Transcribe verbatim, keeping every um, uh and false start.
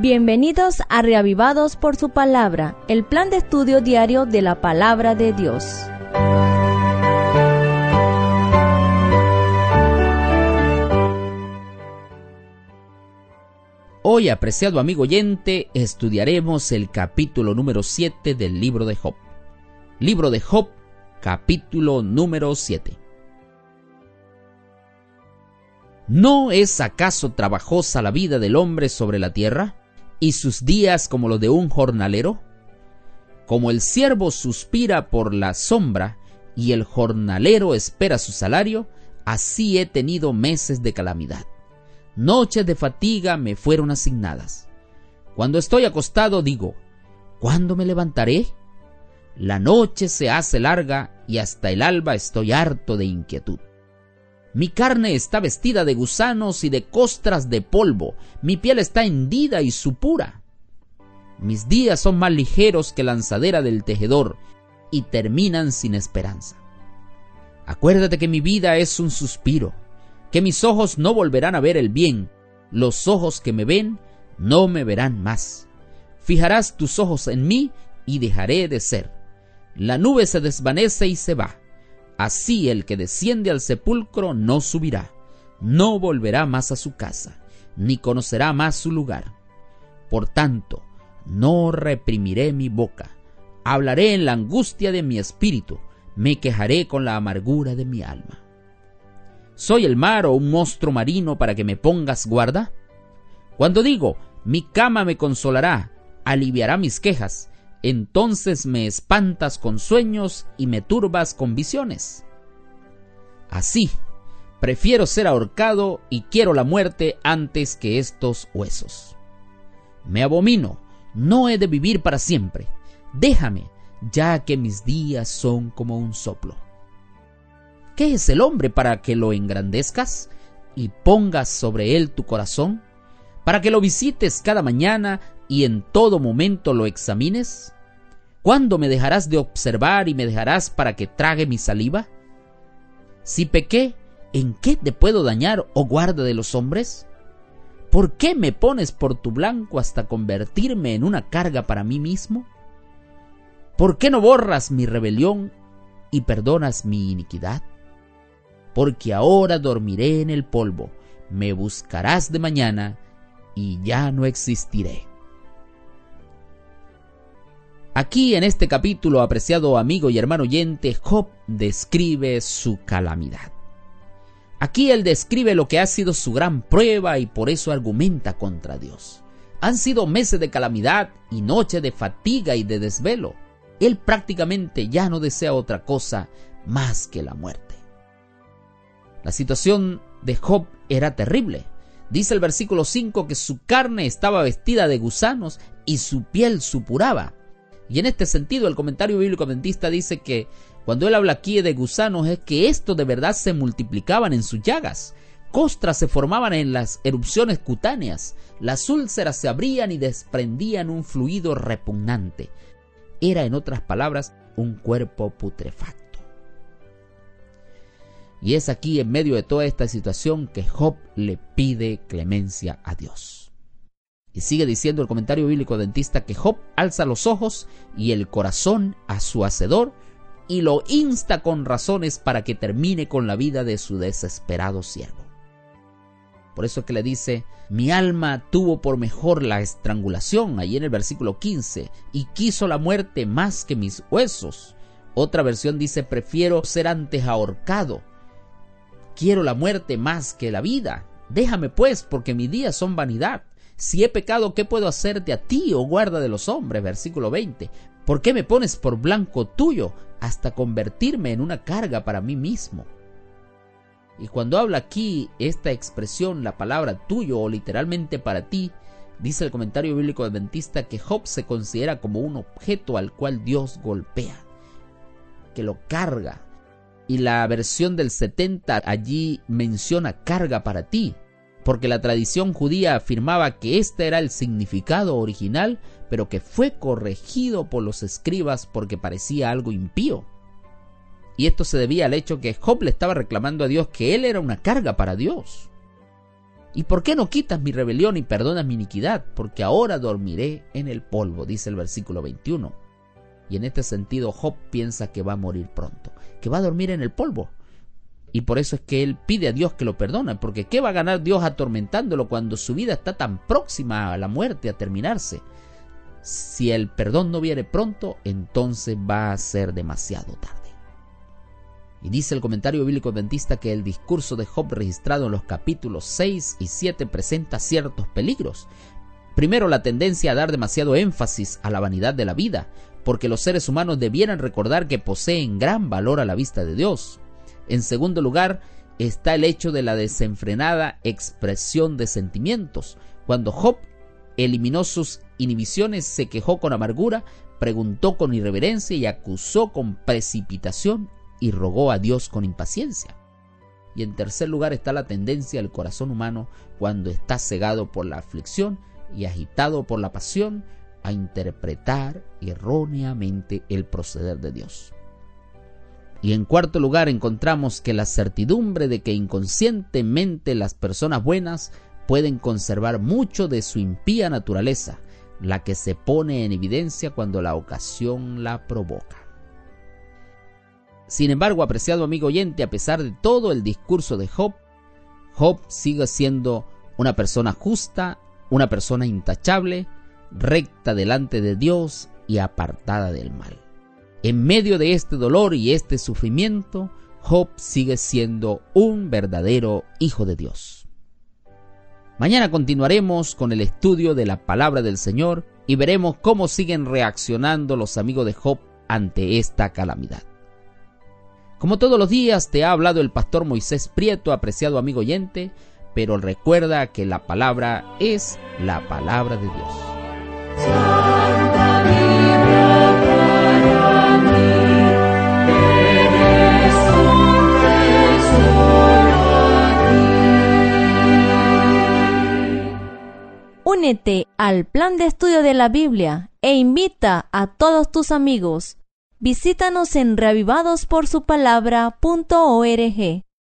Bienvenidos a Reavivados por su Palabra, el plan de estudio diario de la Palabra de Dios. Hoy, apreciado amigo oyente, estudiaremos el capítulo número siete del libro de Job. Libro de Job, capítulo número siete. ¿No es acaso trabajosa la vida del hombre sobre la tierra, y sus días como los de un jornalero? Como el siervo suspira por la sombra, y el jornalero espera su salario, así he tenido meses de calamidad. Noches de fatiga me fueron asignadas. Cuando estoy acostado digo, ¿cuándo me levantaré? La noche se hace larga, y hasta el alba estoy harto de inquietud. Mi carne está vestida de gusanos y de costras de polvo, mi piel está hendida y supura. Mis días son más ligeros que lanzadera del tejedor, y terminan sin esperanza. Acuérdate que mi vida es un suspiro, que mis ojos no volverán a ver el bien, los ojos que me ven no me verán más. Fijarás tus ojos en mí y dejaré de ser. La nube se desvanece y se va. Así el que desciende al sepulcro no subirá, no volverá más a su casa, ni conocerá más su lugar. Por tanto, no reprimiré mi boca, hablaré en la angustia de mi espíritu, me quejaré con la amargura de mi alma. ¿Soy el mar o un monstruo marino para que me pongas guarda? Cuando digo, mi cama me consolará, aliviará mis quejas, entonces me espantas con sueños y me turbas con visiones. Así, prefiero ser ahorcado y quiero la muerte antes que estos huesos. Me abomino, no he de vivir para siempre. Déjame, ya que mis días son como un soplo. ¿Qué es el hombre para que lo engrandezcas y pongas sobre él tu corazón? ¿Para que lo visites cada mañana y en todo momento lo examines? ¿Cuándo me dejarás de observar y me dejarás para que trague mi saliva? Si pequé, ¿en qué te puedo dañar, oh guarda de los hombres? ¿Por qué me pones por tu blanco hasta convertirme en una carga para mí mismo? ¿Por qué no borras mi rebelión y perdonas mi iniquidad? Porque ahora dormiré en el polvo, me buscarás de mañana y ya no existiré. Aquí en este capítulo, apreciado amigo y hermano oyente, Job describe su calamidad. Aquí él describe lo que ha sido su gran prueba y por eso argumenta contra Dios. Han sido meses de calamidad y noches de fatiga y de desvelo. Él prácticamente ya no desea otra cosa más que la muerte. La situación de Job era terrible. Dice el versículo cinco que su carne estaba vestida de gusanos y su piel supuraba. Y en este sentido, el comentario bíblico adventista dice que cuando él habla aquí de gusanos es que estos de verdad se multiplicaban en sus llagas. Costras se formaban en las erupciones cutáneas. Las úlceras se abrían y desprendían un fluido repugnante. Era, en otras palabras, un cuerpo putrefacto. Y es aquí, en medio de toda esta situación, que Job le pide clemencia a Dios. Y sigue diciendo el comentario bíblico adventista que Job alza los ojos y el corazón a su hacedor y lo insta con razones para que termine con la vida de su desesperado siervo. Por eso es que le dice, mi alma tuvo por mejor la estrangulación, ahí en el versículo quince, y quiso la muerte más que mis huesos. Otra versión dice, prefiero ser antes ahorcado. Quiero la muerte más que la vida. Déjame pues, porque mis días son vanidad. Si he pecado, ¿qué puedo hacerte a ti, oh guarda de los hombres? Versículo veinte. ¿Por qué me pones por blanco tuyo hasta convertirme en una carga para mí mismo? Y cuando habla aquí esta expresión, la palabra tuyo o literalmente para ti, dice el comentario bíblico adventista que Job se considera como un objeto al cual Dios golpea, que lo carga. Y la versión del setenta allí menciona carga para ti, porque la tradición judía afirmaba que este era el significado original, pero que fue corregido por los escribas porque parecía algo impío. Y esto se debía al hecho que Job le estaba reclamando a Dios que él era una carga para Dios. ¿Y por qué no quitas mi rebelión y perdonas mi iniquidad? Porque ahora dormiré en el polvo, dice el versículo veintiuno. Y en este sentido Job piensa que va a morir pronto, que va a dormir en el polvo. Y por eso es que él pide a Dios que lo perdone, porque ¿qué va a ganar Dios atormentándolo cuando su vida está tan próxima a la muerte, a terminarse? Si el perdón no viene pronto, entonces va a ser demasiado tarde. Y dice el comentario bíblico adventista que el discurso de Job registrado en los capítulos seis y siete presenta ciertos peligros. Primero, la tendencia a dar demasiado énfasis a la vanidad de la vida, porque los seres humanos debieran recordar que poseen gran valor a la vista de Dios. En segundo lugar, está el hecho de la desenfrenada expresión de sentimientos. Cuando Job eliminó sus inhibiciones, se quejó con amargura, preguntó con irreverencia y acusó con precipitación y rogó a Dios con impaciencia. Y en tercer lugar está la tendencia del corazón humano cuando está cegado por la aflicción y agitado por la pasión a interpretar erróneamente el proceder de Dios. Y en cuarto lugar encontramos que la certidumbre de que inconscientemente las personas buenas pueden conservar mucho de su impía naturaleza, la que se pone en evidencia cuando la ocasión la provoca. Sin embargo, apreciado amigo oyente, a pesar de todo el discurso de Job, Job sigue siendo una persona justa, una persona intachable, recta delante de Dios y apartada del mal. En medio de este dolor y este sufrimiento, Job sigue siendo un verdadero hijo de Dios. Mañana continuaremos con el estudio de la palabra del Señor y veremos cómo siguen reaccionando los amigos de Job ante esta calamidad. Como todos los días te ha hablado el pastor Moisés Prieto, apreciado amigo oyente, pero recuerda que la palabra es la palabra de Dios. Santa Biblia para mí, eres un tesoro a ti. Únete al plan de estudio de la Biblia e invita a todos tus amigos. Visítanos en reavivados por su palabra punto org.